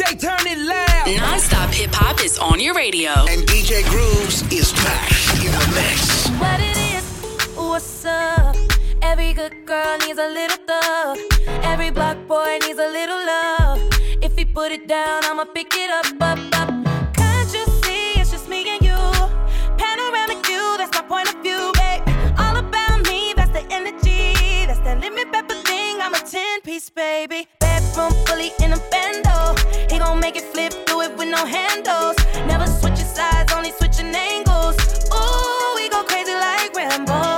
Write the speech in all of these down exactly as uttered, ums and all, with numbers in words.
J, turn it loud. Non-stop hip-hop is on your radio. And D J Grooves is back in the mix. What it is, what's up? Every good girl needs a little thug. Every block boy needs a little love. If he put it down, I'ma pick it up, up, up. Can't you see it's just me and you? Panoramic view, that's my point of view, babe. All about me, that's the energy. That's that lemon pepper thing, I'm a ten-piece, baby. Bedroom fully in a bando. He gon' make it flip, do it with no handles. Never switching sides, only switching angles. Ooh, we go crazy like Rambo.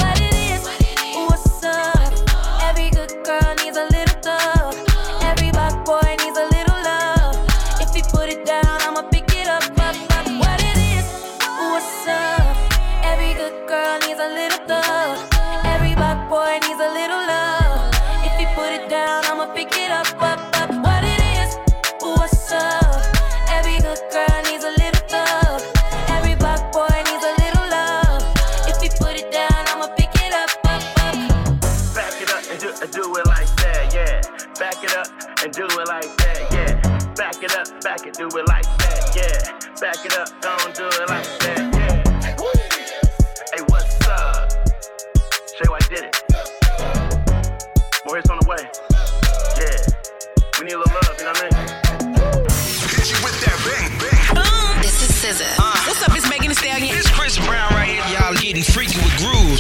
Pick it up, up, up, what it is, what's up? Every good girl needs a little thug. Every black boy needs a little love. If you put it down, I'ma pick it up, up, up. Back it up and do, uh, do it like that, yeah. Back it up and do it like that, yeah. Back it up, back it, do it like that, yeah. Back it up, don't do it like that, yeah. Hey, what's up? Shay White did it. More hits on the way. Yeah, we need a little love, you know what I mean? Hit you with that bang, bang. Boom, this is S Z A. Uh, What's up, it's Megan Thee Stallion. It's Chris Brown right here. Y'all getting freaky with grooves.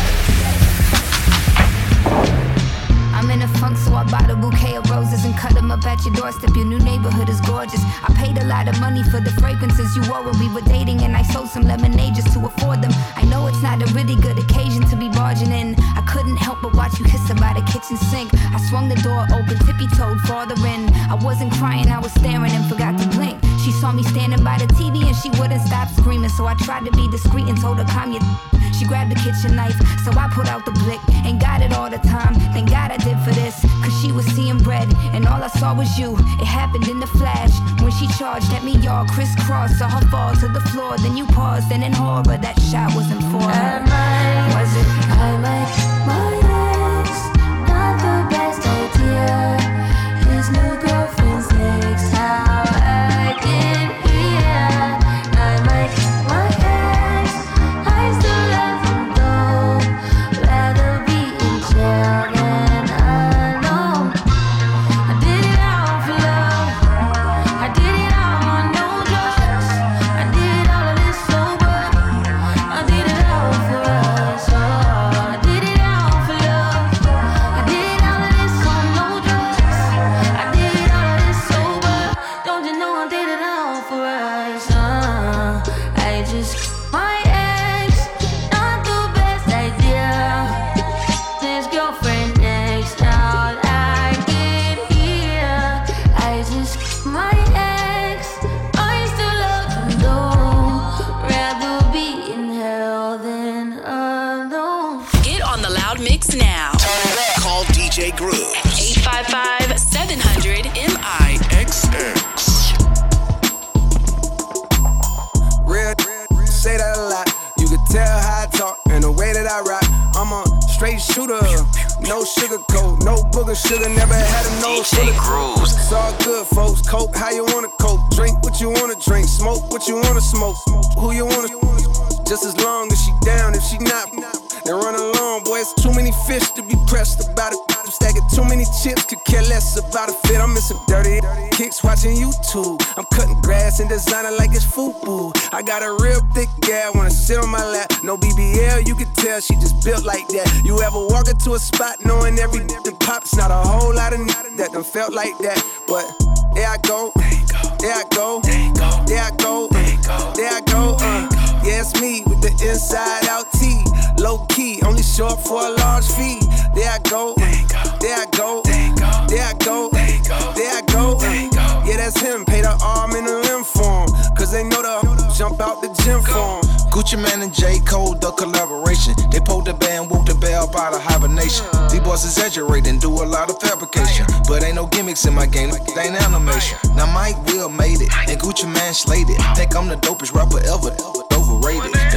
I'm in a funk, so I bought a bouquet of roses and cut them up at your doorstep. Your new neighborhood is gorgeous. I paid a lot of money for the fragrances you wore when we were dating, and I sold some lemonade just to afford them. I know it's not a really good occasion to be barging in. I couldn't help but watch you hiss her by the kitchen sink. I swung the door open, tippy-toed farther in. I wasn't crying, I was staring and forgot to blink. She saw me standing by the T V and she wouldn't stop screaming, so I tried to be discreet and told her, calm your. She grabbed the kitchen knife, so I put out the blick. Ain't got it all the time, thank God I did for this. Cause she was seeing bread, and all I saw was you. It happened in the flash, when she charged at me, y'all crisscross. Saw her fall to the floor, then you paused, and in horror, that shot wasn't for her. Was it? I might, my ex, not the best idea. His new girlfriend's next time I can hear. I might, my ex, I still love him though. Rather be in jail than alone. I did it all for love. I did it all on no drugs. I did all of this sober. I did it all for us. I did it all for love. I did all of this on no drugs. I did all of this sober. Don't you know I did it all for us? Uh, I just my ex, not the best idea. His girlfriend next, all I can hear. I just my ex, I still love him though. Rather be in hell than alone. Get on the Loud Mix now. Call D J Grooves. eight five five, seven hundred, M I X X. Real, say that a lot. You can tell how I talk and the way that I rock. I'm a straight shooter, no sugarcoat, no booger sugar, never had a nose full of grooves. It's all good, folks. Coke, how you wanna coke? Drink what you wanna drink, smoke what you wanna smoke, who you wanna. Just as long as she down, if she not, then run along. Boy, it's too many fish to be pressed about it. I'm stacking too many chips, could care less about a fit. I'm in some dirty kicks watching YouTube. I'm cutting grass and designing like it's FUBU. I got a real thick gal, wanna sit on my lap. No B B L, you can tell she just built like that. You ever walk into a spot knowing every the pops? Not a whole lot of n- that done felt like that. But there I go, there I go, there I go, there I go. Uh, yeah, it's me with the inside out T. Low key, only short for a large fee. There I go, there I go, there I go, there I go. Uh, yeah, that's him. Pay the arm and the limb for him. Cause they know the jump out the gym for him. Gucci Mane and J. Cole, the collaboration. They pulled the band, whooped the bell up out of hibernation. These boys exaggerating, do a lot of fabrication. But ain't no gimmicks in my game, they ain't animation. Now Mike Will made it, and Gucci Mane slayed it. Think I'm the dopest rapper ever, overrated. They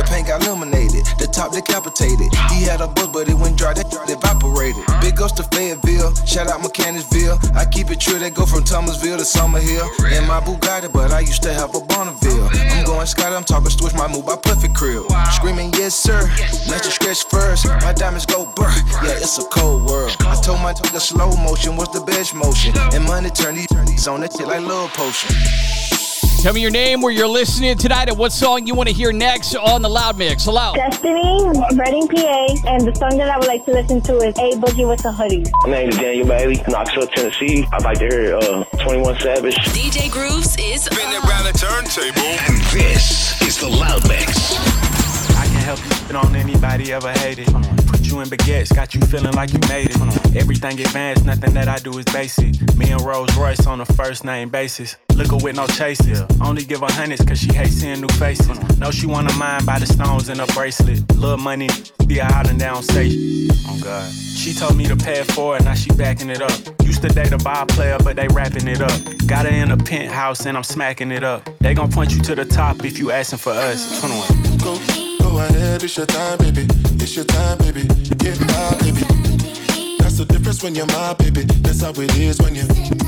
paint got illuminated, the top decapitated. He had a book, but it went dry, that evaporated. Big ups to Fayetteville, shout out Mechanicsville. I keep it true, they go from Thomasville to Summerhill. In my Bugatti, but I used to have a Bonneville. I'm going Scott, I'm talking switch my move by Puffy Crib. Screaming, yes sir, let you stretch first. My diamonds go burr, yeah, it's a cold world. I told my the slow motion was the best motion. And money turn these on that shit like love potion. Tell me your name, where you're listening tonight, and what song you want to hear next on the Loud Mix. Hello. Destiny, Reading, P A, and the song that I would like to listen to is A Boogie with the Hoodie. My name is Daniel Bailey, Knoxville, Tennessee. I'd like to hear uh, twenty-one Savage. D J Grooves is spinning around the turntable. And this is the Loud Mix. I can help you spit on anybody ever hated. Put you in baguettes, got you feeling like you made it. Everything advanced, nothing that I do is basic. Me and Rolls Royce on a first name basis. Look her with no chases. Only give her hundreds cause she hates seeing new faces. Know she wanna mind by the stones in her bracelet. Little money, be a out and down say. Oh God. She told me to pay it forward, now she backing it up. Used to date a ball player, but they wrapping it up. Got her in a penthouse and I'm smacking it up. They gon' point you to the top if you asking for us. twenty-one. Go, go ahead, it's your time, baby. It's your time, baby. Get my baby. That's the difference when you're my baby. That's how it is when you.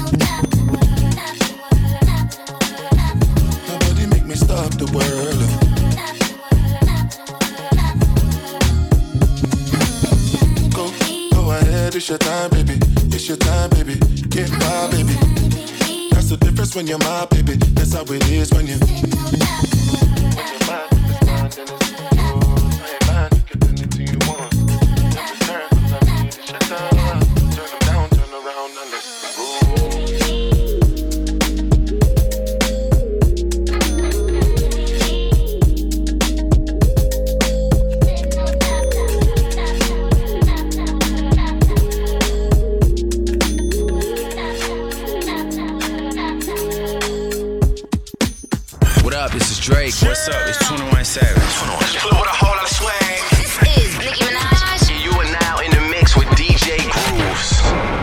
Nobody make me stop the world. Go, go ahead, it's your time, baby. It's your time, baby. Get my baby. That's the difference when you're my baby. That's how it is when you. Drake, what's up? It's twenty-one Savage. With a whole lot of swag. This is Nicki Minaj. And you are now in the mix with D J Grooves.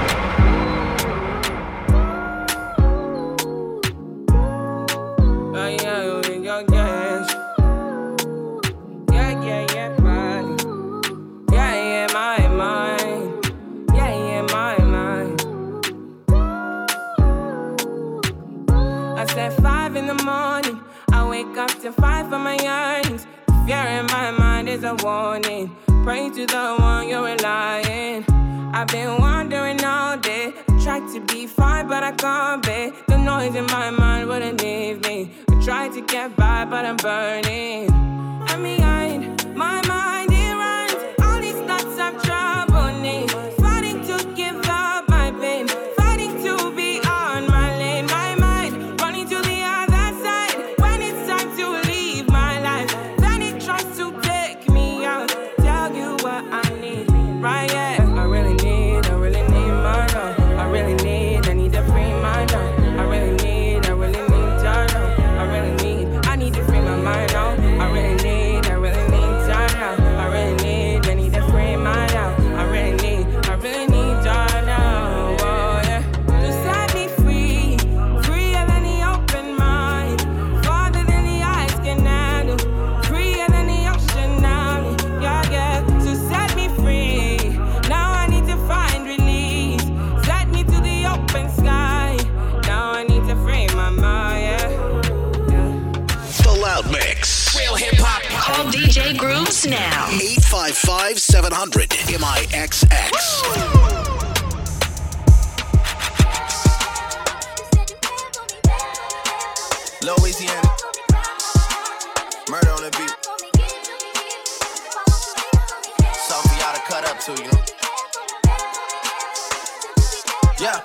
Oh, yeah, yeah, yeah. Yeah, yeah, yeah, mine. Yeah, yeah, my mind. Yeah, yeah, my mind. I said five in the morning. Wake up to fight for my yearnings. Fear in my mind is a warning. Pray to the one you're relying. I've been wandering all day. I tried to be fine, but I can't be. The noise in my mind wouldn't leave me. I tried to get by, but I'm burning. I'm behind my mind, it runs. All these thoughts have troubled me. Fighting to give up my pain. Fighting to be on my lane. My mind running to the other side. Right, yeah, I really need, I really need my love. I really need, I need to free my love. I really need, I really need your love. I really need, I need to free my mind now. I really need, I really need your love. I really need, I need to free my love. I really need, I really need your love. Oh yeah, to set me free, freer than the open mind, farther than the eyes can handle, freer than the ocean now. Yeah, yeah, to set me free. Now I need to find release. Set me to the open sky. Now I need to free my mind, yeah. yeah. The Loud Mix. Real hip hop. Call D J Grooves now. eight five five, seven hundred, M I X X. Louisiana. Murder on the beat. Something for y'all to cut up to, you know? Yeah.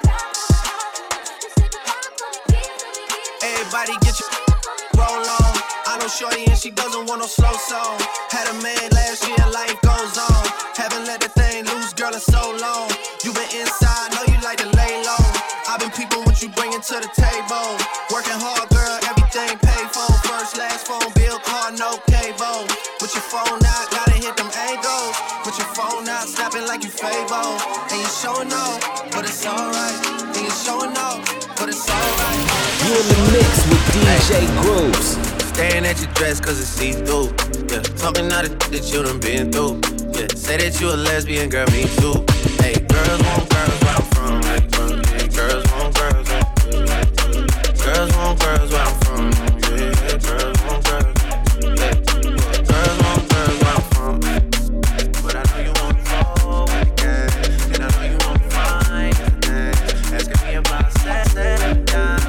Everybody get your roll on. I know shorty and she doesn't want no slow song. Had a man last year, life goes on. Haven't let the thing loose, girl, in so long. You been inside, know you like to lay low. I've been peeping what you bringing to the table. Working hard, girl, everything paid for. First, last phone bill, car, no cable. With your phone out, gotta hit them angles. Put your phone out, snapping like you Fable. And you showing off, but it's alright. And you showing off, but it's alright. You in the mix with D J Grooves. Staring at your dress cause it's see-through. Yeah, talking all the that you done been through. Yeah, say that you a lesbian, girl, me too. Hey, girls want girls where I'm from. Hey, girls want girls. Girls want girls where I'm from. Yeah, girls want girls. Yeah, girls want girls where I'm from. But I know you want to fall with the gang, and I know you want to find everything. Asking me about sex every time.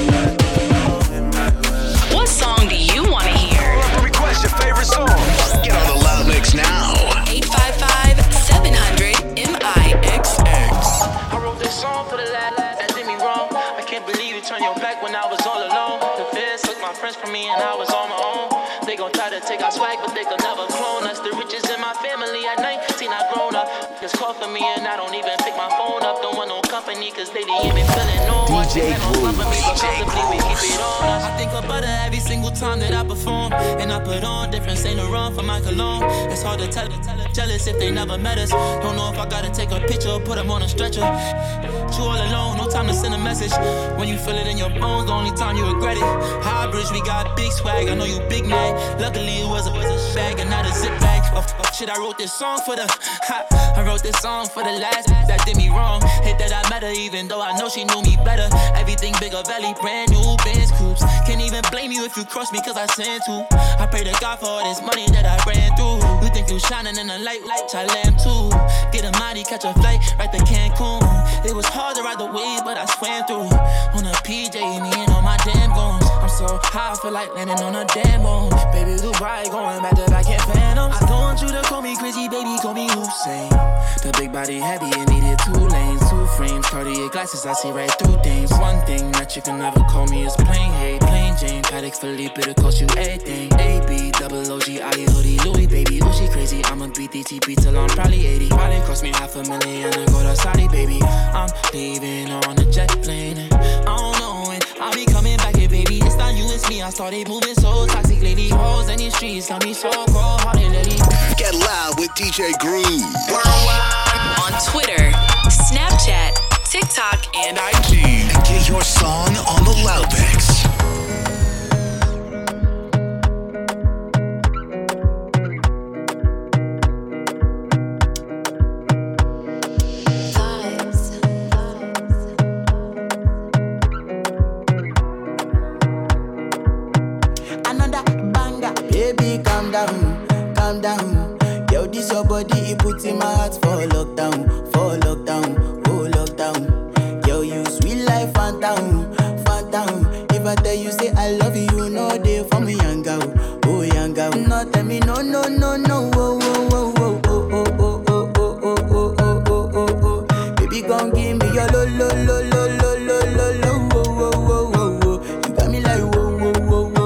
What song do you want to hear? Request your favorite song. Get on the Loud Mix now. eight five five, seven hundred, M I X X. I wrote this song for the lad that did me wrong. I can't believe you turned your back when I was all alone. The feds took my friends from me and I was on my own. They gon' try to take our swag, but they could never clone us. The riches in my family at nineteen, I grown up. Just call for me and I don't even pick my phone up. Don't want no company, cause they didn't even feeling no one. D J Grooves. I think about her every single time that I perform. And I put on different Saint Laurent for my cologne. It's hard to tell it, tell it, jealous if they never met us. Don't know if I gotta take a picture or put them on a stretcher. You all alone, no time to send a message. When you feel it in your bones, the only time you regret it. High bridge, we got big swag, I know you big man. Luckily it was a, was a bag and not a zip bag. Oh, oh shit, I wrote this song for the ha, I wrote this song for the last that did me wrong. Hate that I met her even though I know she knew me better. Everything bigger valley, brand new Benz coupes. Can't even blame you if you cross me cause I sent to. I pray to God for all this money that I ran through. You think you shining in the light, light, I lamb too. Get a mighty, catch a flight, right to Cancun. It was hard to ride the wave, but I swam through. On a P J, me and all my damn goons. I'm so high, I feel like landing on a damn bone. Baby, Dubai, going back to back in Phantoms. I don't want you to call me crazy, baby, call me Hussein. The big body heavy, it needed two lanes, two frames, Cartier glasses, I see right through things. One thing that you can never call me is plain hate, plain Jane, Patek Philippe, it'll cost you everything. A B, double O G, I hoodie, Louis, baby, oh she crazy. I'ma beat the T P till I'm probably eighty. Probably cost me half a million to go to Saudi, baby. I'm leaving on a jet plane, and I don't know when I'll be coming back here, baby. It's not you, it's me. I started moving so toxic lately. Hoes in these streets got me so cold hearted lately. Get loud with D J Grooves. On Twitter, Snapchat, TikTok, and I G. And get your song on the Loud Mix. Calm down, calm down. Yo, this your body, it puts in my heart for lockdown, for lockdown, oh lockdown. Yo, you sweet life, phantom, phantom. If I tell you say I love you, you know they for me, young girl, oh young girl. No, tell me no, no, no, no, oh, oh, oh, oh, oh, oh, oh, oh, oh, oh, oh, oh, oh, oh. Baby, gon' give me your lo, lo, lo, lo, lo, lo, lo, lo, oh, oh, oh, oh, oh. You got me like whoa, whoa, whoa, whoa.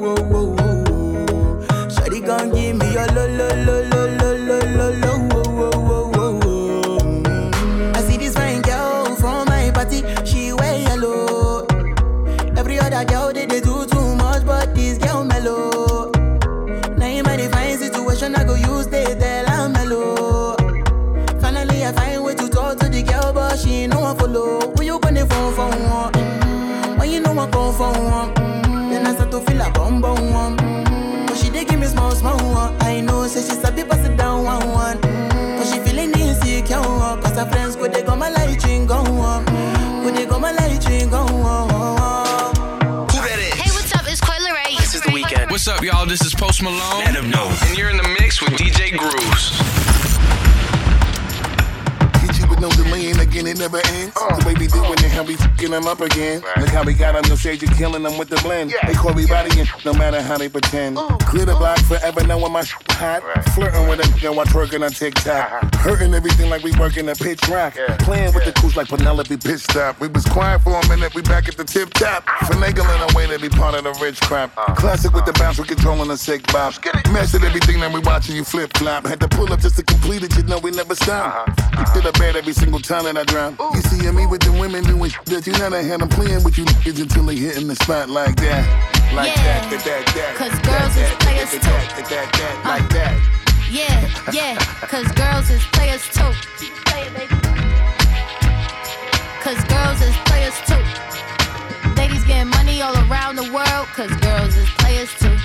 Gon' give me your lo lo lo lo lo lo lo lo wo wo wo wo. I see this fine girl from my party, she wear yellow. Every other girl they, they do too much, but this girl mellow. Now in my divine situation, I go use they tell I'm mellow. Finally I find way to talk to the girl, but she ain't no one follow. Who you gonna phone for one? Mm-hmm. When you know I come for one, mm-hmm. Then I start to feel a bum bum one. She dey give me small, small one. I know, say she sabi pass it down one, one. Mm. But she feeling insecure, cause her friends go they go my light ring go on. Go they go my light ring go on. Who that is? Hey, what's up? It's Coil Ray. This is The Weeknd. What's up, y'all? This is Post Malone. Let him know. And you're in the mix with D J Grooves. No delaying again, it never ends. Uh, the way we doing it, how we fucking them up again. Right. Look how we got on the stage, you're killing them with the blend. Yeah. They call me bodying, no matter how they pretend. Uh, Clear the block forever, knowing my shit hot. Right. Flirting with a nigga while twerking on TikTok. Uh-huh. Hurting everything like we working a pitch rock. Yeah. Playing yeah. with the cooch like Penelope Pitch Stop. We was quiet for a minute, we back at the tip top. Finagling a way to be part of the rich crap. Uh, Classic uh, with the bounce, we controlling a sick bop. Mastered everything that we watching you flip flop. Had to pull up just to complete it, you know we never stop. Uh-huh. Uh-huh. Did a bad every single time that I drown. Ooh. You see me with the women doing shit that you never had them playing with you niggas until they hitting the spot like that. Like yeah. that, that, that, that. Cause girls is players too. That, that, that, that, uh. Like that. Yeah, yeah. Cause girls is players too. Cause girls is players too. Ladies getting money all around the world. Cause girls is players too.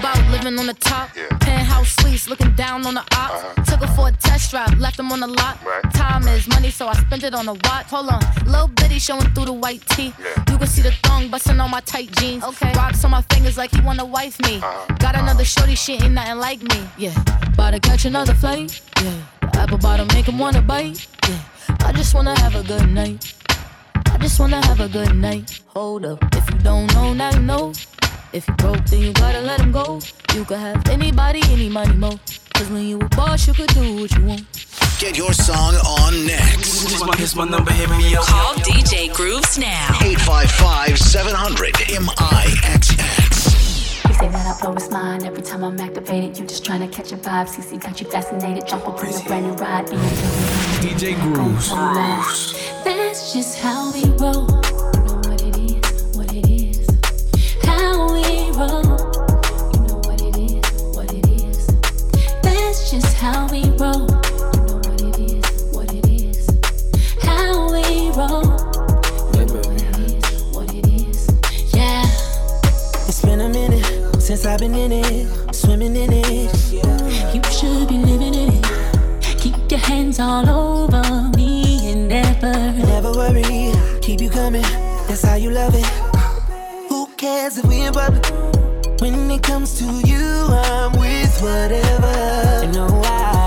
about living on the top. Penthouse suites, looking down on the ops. Took her for a test drive, left them on the lot. Time is money, so I spent it on a watch. Hold on, little bitty showing through the white tee. You can see the thong busting on my tight jeans. Okay, rocks on my fingers like he wanna wife me. Got another shorty, she ain't nothing like me. Yeah, about to catch another flight. Yeah, the apple bottom make him wanna bite. Yeah, I just wanna have a good night. I just wanna have a good night. Hold up, if you don't know, now you know. If you broke, then you gotta let him go. You could have anybody, any money, mo. Cause when you a boss, you could do what you want. Get your song on next. This is my, this my number, hit me up. Call D J Grooves now. eight five five, seven hundred, M I X X. You say that I blow his mind every time I'm activated. You just trying to catch a vibe. C C got you fascinated. Jump up in a brand new ride. D J Grooves. That's just how we roll. You know what it is, what it is. How we roll. You know what it is, what it is. That's just how we roll. You know what it is, what it is. How we roll. You know what it is, what it is. Yeah. It's been a minute since I've been in it, swimming in it. You should be living in it. Keep your hands all over me and never, never worry. Keep you coming. That's how you love it. Who cares if we in public? When it comes to you, I'm with whatever. You know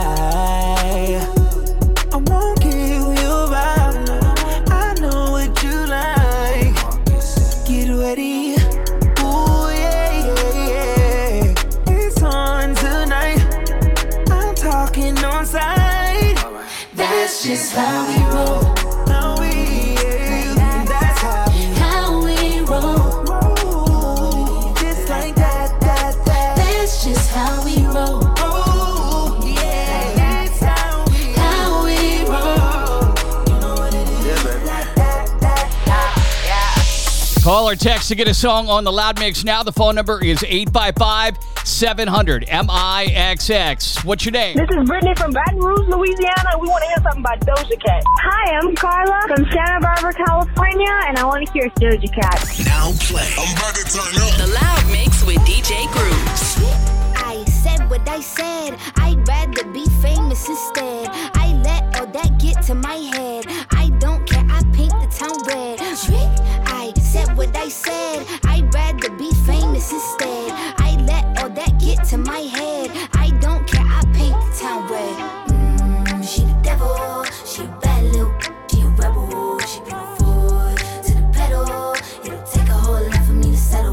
why? I won't give you up. I know what you like. Get ready. Ooh, yeah, yeah, yeah. It's on tonight. I'm talking on side. That's just how we roll. How we, yeah. That's how we, how we roll. Just like that, that, that. That's just how we roll. Oh, yeah. That's how we, how we roll. You know what it is. Yeah, baby. That, that, that, yeah. Call or text to get a song on the Loud Mix now. The phone number is eight five five, seven hundred, M I X X. What's your name? This is Brittany from Baton Rouge, Louisiana. We want to hear something by Doja Cat. Hi, I'm Carla from Santa Barbara, California, and I want to hear Doja Cat. Now play. I'm about to turn up. The Loud Mix with D J Grooves. I said what I said. I'd rather be famous instead. I let all that get to my head. I don't care. I paint the town red. I said what I said. I'd rather be famous instead. I let all that get to my head. I don't care. I paint the town red. Mm, she the devil. She a bad little. She a rebel. She beautiful to the pedal. It'll take a whole lot for me to settle.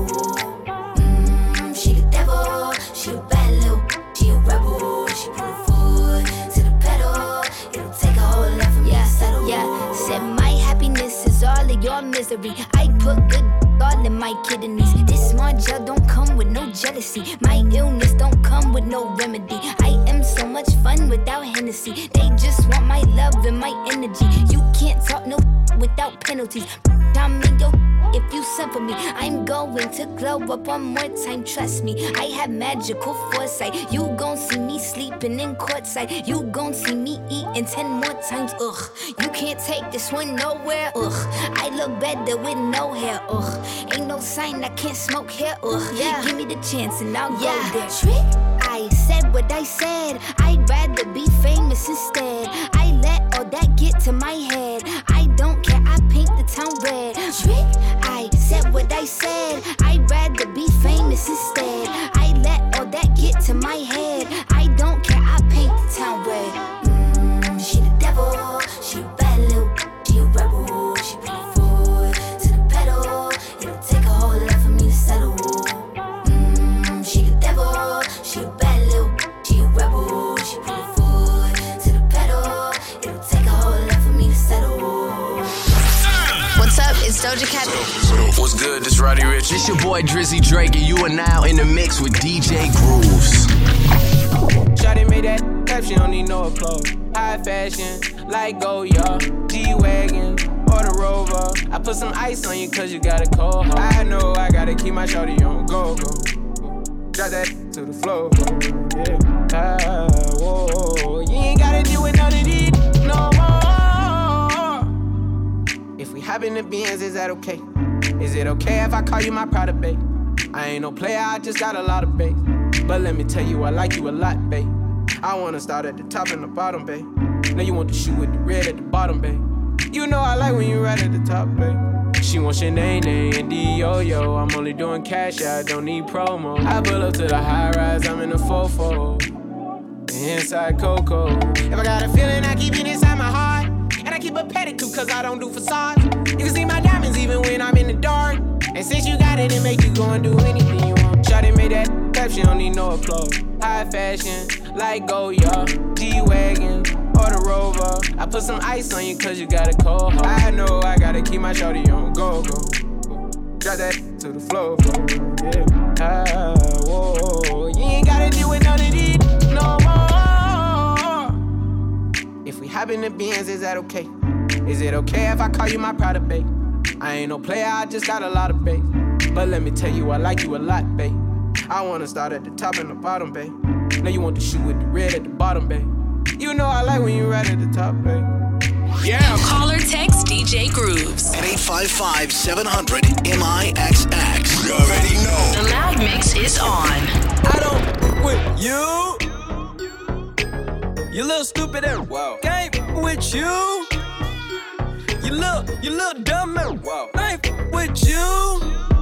Mm, she the devil. She a bad little. She a rebel. She beautiful to the pedal. It'll take a whole lot for me to settle. Yeah, said my happiness is all of your misery. I put good all in my kidneys. This small gel don't come with no jealousy. My illness don't come with no remedy. I am so much fun without Hennessy. They just want my love and my energy. You can't talk no without penalties. I'm in your if you send for me. I'm going to glow up one more time, trust me. I have magical foresight. You gon' see me sleeping in courtside. You gon' see me eating ten more times, ugh. You can't take this one nowhere, ugh. I look better with no hair, ugh. Ain't no sign I can't smoke here, ugh. Yeah. Give me the chance and I'll yeah. go there. Trick. I said what I said. I'd rather be famous instead. I let all that get to my head. I don't care. I paint the town red. Trick. I said what I said. I'd rather be famous instead. I let all that get to my head. I don't care. I paint the town red. Mm, she the devil. She a bad little. She a rebel. She beautiful to the pedal. It'll take a whole lot for me to settle. Mm, she the devil. She a bad little. She a rebel. She beautiful to the pedal. It'll take a whole lot for me to settle. What's up? It's Doja Cat. What's good? This Roddy Ricch. This your boy Drizzy Drake, and you are now in the mix with D J Grooves. Shawty made that cap, she don't need no clothes. High fashion, like Goya, G-Wagon, or the Rover. I put some ice on you cause you got a cold heart. I know I gotta keep my shawty on go-go. Drop that to the floor, yeah. Ah, whoa, you ain't gotta deal with none of these no more. If we hop in the Benz, is that okay? Is it okay if I call you my pride babe? I ain't no player, I just got a lot of bass. But let me tell you, I like you a lot, babe. I wanna start at the top and the bottom, babe. Now you want the shoe with the red at the bottom, babe. You know I like when you right at the top, babe. She wants your name, name, and D-Yo-Yo. I'm only doing cash, I don't need promo. I pull up to the high rise, I'm in the fofo. Inside Coco. If I got a feeling, I keep it inside my heart. And I keep a pedicure, cause I don't do facades. You can see my diamonds even when I'm in the dark. And since you got it, it make you go and do anything you want. Shawty made that clap, she don't need no applause. High fashion, like Goya, G-Wagon, or the Rover. I put some ice on you cause you got a cold heart. I know I gotta keep my shawty on go, go. Drop that to the floor, floor. Yeah. Ah, whoa. You ain't gotta deal with none of these no more. If we hop in the Benz, is that okay? Is it okay if I call you my pride, babe? I ain't no player, I just got a lot of babe. But let me tell you, I like you a lot, babe. I wanna start at the top and the bottom, babe. Now you want the shoe with the red at the bottom, babe. You know I like when you right at the top, babe. Yeah. Call or text D J Grooves at eight five five, seven hundred, M I X X. You already know. The Loud Mix is on. I don't with you. You little stupid and wow. Game with you. You look, you look dumb and wow. I ain't with you.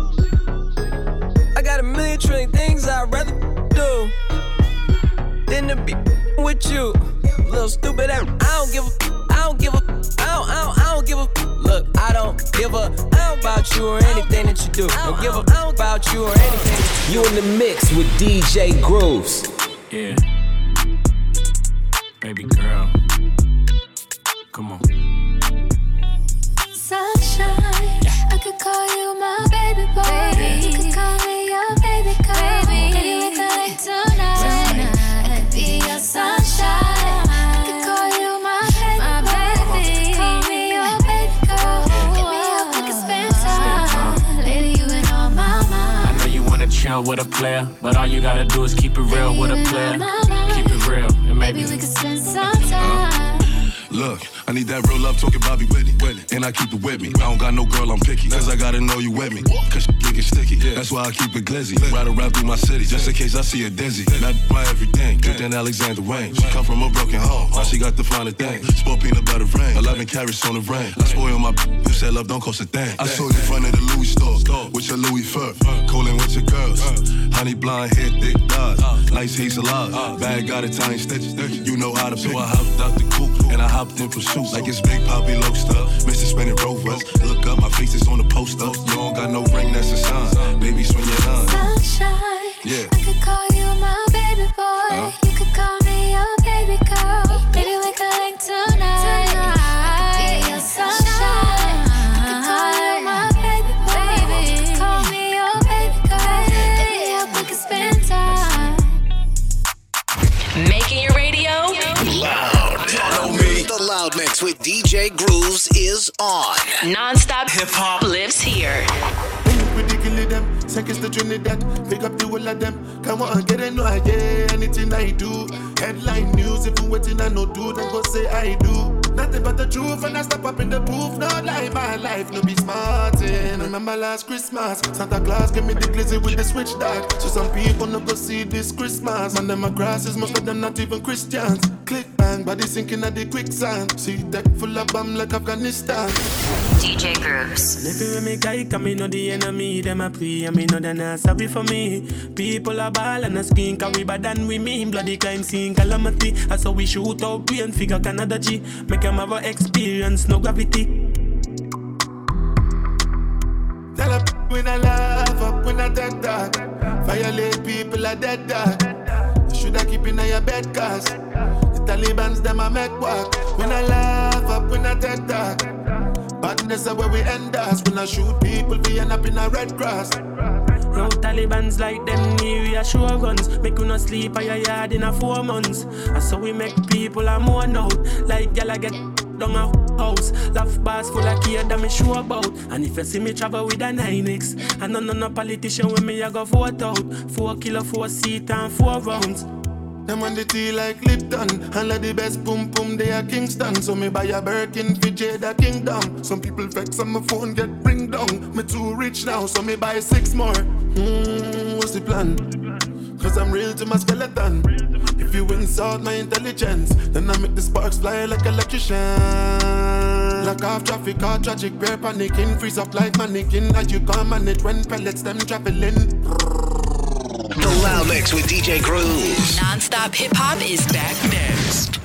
I got a million trillion things I'd rather do than to be with you. Little stupid and I don't give a, I don't give a, I don't, I don't, I don't give a. Look, I don't give a, I don't about you or anything that you do. Don't give a, I don't about you or anything. You in the mix with D J Grooves. Yeah. Baby girl. Come on. Sunshine, I could call you my baby boy. Baby. You could call me your baby girl. Baby, baby we could link tonight. tonight. I could be your sunshine. I could call you my baby my boy. Baby. You could call me your baby girl. Give me up, we could spend time. Lady, you been on my mind. I know you wanna chill with a player, but all you gotta do is keep it real with a player. Keep it real, and maybe, maybe we could spend some time. Look, I need that real love talking Bobby Whitney. And I keep it with me. I don't got no girl, I'm picky. Cause I gotta know you with me. Cause shit get sticky. That's why I keep it glizzy. Ride around through my city, just in case I see a dizzy. Not my everything, good than Alexander Wayne. She come from a broken home, now she got the finer thing. Sport peanut butter rain, eleven carats on the rain. I spoil my b- you said love don't cost a thing. I saw you in front of the Louis store, with your Louis fur. Coolin' with your girls, honey blonde hair, thick thighs. Nice hazel eyes, bag got Italian stitches. You know how to pick. So I hopped out the coupe, and I hopped in pursuit. Like it's Big Poppy Loaster, Mister Spinning Rovers. Look up, my face is on the poster. You don't got no ring, that's a sign. Baby, swing your line. Sunshine, yeah. I could call you my baby boy. Uh-huh. You could call me your baby girl. Maybe we could link tonight. tonight. I could be your sunshine. I could call you my baby boy. Baby. You could call me your baby girl. Give me up, we could spend time. Making your radio loud. Follow me. The Loud Mix with D J Grooves is on. Non-stop hip-hop lives here. Ridiculous them, seconds to Trinidad. Pick up the whole of them. Come on, get it, no idea. Anything I do. Headline news, if you waiting, I no do. Then go say I do. Nothing but the truth, and I step up in the booth. No lie, my life, no be smartin'. Remember last Christmas, Santa Claus gave me the glizzy with the switch dog. So some people no go see this Christmas. Man, them my grasses, most of them not even Christians. Click bang, body sinking at the quicksand. See deck full of bomb like Afghanistan. D J Grooves. And if you make I come in, know the enemy, them a pray, and me know they're not sorry for me. People are ball and a skin, cause we bad than we mean. Bloody crime scene, calamity. That's how we shoot out, we and figure Canada G. Make them have a experience, no gravity. Tell up when I laugh up, when I dead dog. Violate people are dead dog. You shoulda keep in your bed, cause the Taliban's them a make walk. When I laugh up, when I dead dog. Badness is where we end us. When I shoot people, we end up in a red grass. No Taliban's like them near sure guns. Make you not sleep at your yard in a four months. And so we make people a more out. Like y'all get down a house. Laugh bars full of kid that me sure about. And if you see me travel with a nine X, and none of no politician with me I go vote out. Four kilo, four seat and four rounds. Them on the tea like Lipton. And like the best boom boom they are Kingston. So me buy a Birkin for Jada Kingdom. Some people vex on my phone get bring down. Me too rich now so me buy six more. Hmm, what's the plan? cause I'm real to my skeleton. If you insult my intelligence, then I make the sparks fly like electrician. Lock off traffic, all tragic, bear panicking. Freeze up like mannequin, as you come and it when pellets them traveling. The Loud Mix with D J Grooves. Non-stop hip-hop is back next.